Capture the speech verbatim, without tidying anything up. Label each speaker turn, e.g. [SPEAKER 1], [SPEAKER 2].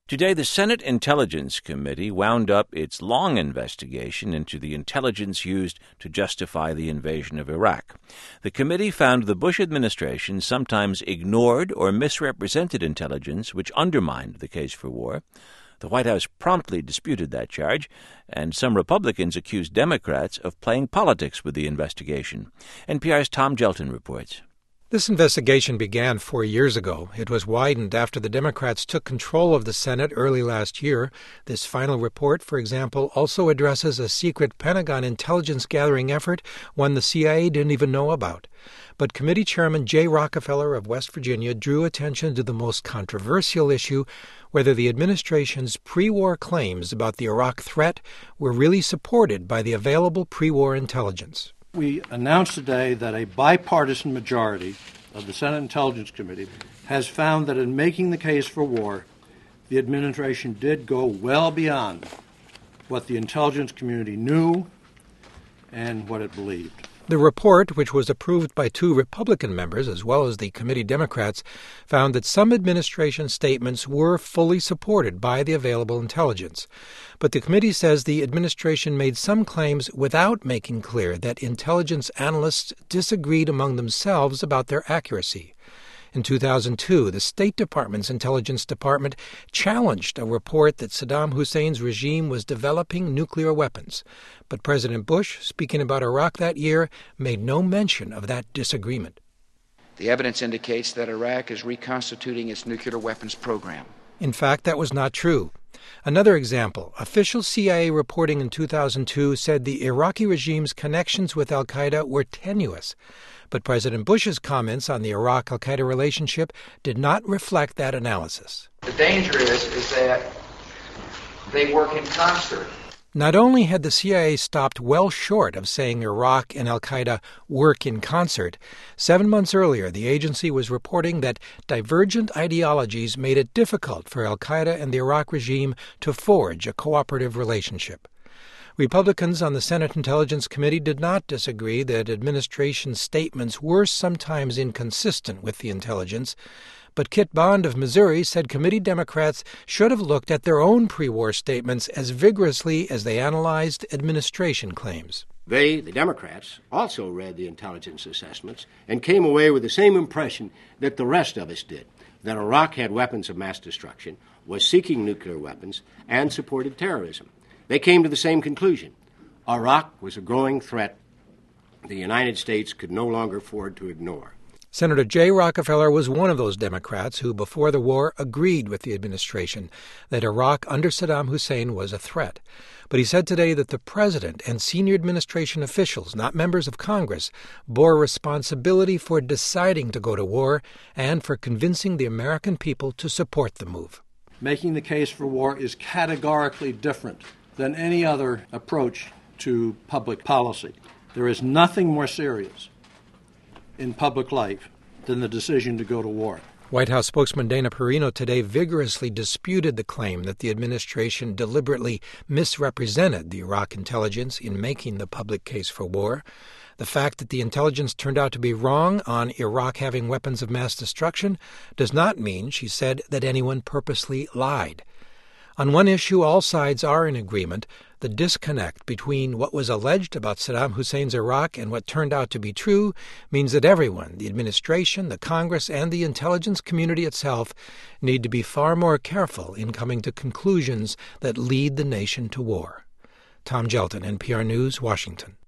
[SPEAKER 1] Today, the Senate Intelligence Committee wound up its long investigation into the intelligence used to justify the invasion of Iraq. The committee found the Bush administration sometimes ignored or misrepresented intelligence which undermined the case for war. The White House promptly disputed that charge, and some Republicans accused Democrats of playing politics with the investigation. N P R's Tom Gelton reports.
[SPEAKER 2] This investigation began four years ago. It was widened after the Democrats took control of the Senate early last year. This final report, for example, also addresses a secret Pentagon intelligence-gathering effort, one the C I A didn't even know about. But Committee Chairman Jay Rockefeller of West Virginia drew attention to the most controversial issue, whether the administration's pre-war claims about the Iraq threat were really supported by the available pre-war intelligence.
[SPEAKER 3] We announced today that a bipartisan majority of the Senate Intelligence Committee has found that in making the case for war, the administration did go well beyond what the intelligence community knew and what it believed.
[SPEAKER 2] The report, which was approved by two Republican members as well as the committee Democrats, found that some administration statements were fully supported by the available intelligence. But the committee says the administration made some claims without making clear that intelligence analysts disagreed among themselves about their accuracy. In two thousand two, the State Department's Intelligence Department challenged a report that Saddam Hussein's regime was developing nuclear weapons. But President Bush, speaking about Iraq that year, made no mention of that disagreement.
[SPEAKER 4] The evidence indicates that Iraq is reconstituting its nuclear weapons program.
[SPEAKER 2] In fact, that was not true. Another example, official C I A reporting in two thousand two said the Iraqi regime's connections with al-Qaeda were tenuous. But President Bush's comments on the Iraq-al-Qaeda relationship did not reflect that analysis.
[SPEAKER 4] The danger is, is that they work in concert.
[SPEAKER 2] Not only had the C I A stopped well short of saying Iraq and al-Qaeda work in concert, seven months earlier the agency was reporting that divergent ideologies made it difficult for al-Qaeda and the Iraq regime to forge a cooperative relationship. Republicans on the Senate Intelligence Committee did not disagree that administration statements were sometimes inconsistent with the intelligence, but Kit Bond of Missouri said committee Democrats should have looked at their own pre-war statements as vigorously as they analyzed administration claims.
[SPEAKER 5] They, the Democrats, also read the intelligence assessments and came away with the same impression that the rest of us did, that Iraq had weapons of mass destruction, was seeking nuclear weapons, and supported terrorism. They came to the same conclusion. Iraq was a growing threat the United States could no longer afford to ignore.
[SPEAKER 2] Senator Jay Rockefeller was one of those Democrats who, before the war, agreed with the administration that Iraq under Saddam Hussein was a threat. But he said today that the president and senior administration officials, not members of Congress, bore responsibility for deciding to go to war and for convincing the American people to support the move.
[SPEAKER 3] Making the case for war is categorically different than any other approach to public policy. There is nothing more serious in public life than the decision to go to war.
[SPEAKER 2] White House spokesman Dana Perino today vigorously disputed the claim that the administration deliberately misrepresented the Iraq intelligence in making the public case for war. The fact that the intelligence turned out to be wrong on Iraq having weapons of mass destruction does not mean, she said, that anyone purposely lied. On one issue, all sides are in agreement. The disconnect between what was alleged about Saddam Hussein's Iraq and what turned out to be true means that everyone, the administration, the Congress, and the intelligence community itself, need to be far more careful in coming to conclusions that lead the nation to war. Tom Gelton, N P R News, Washington.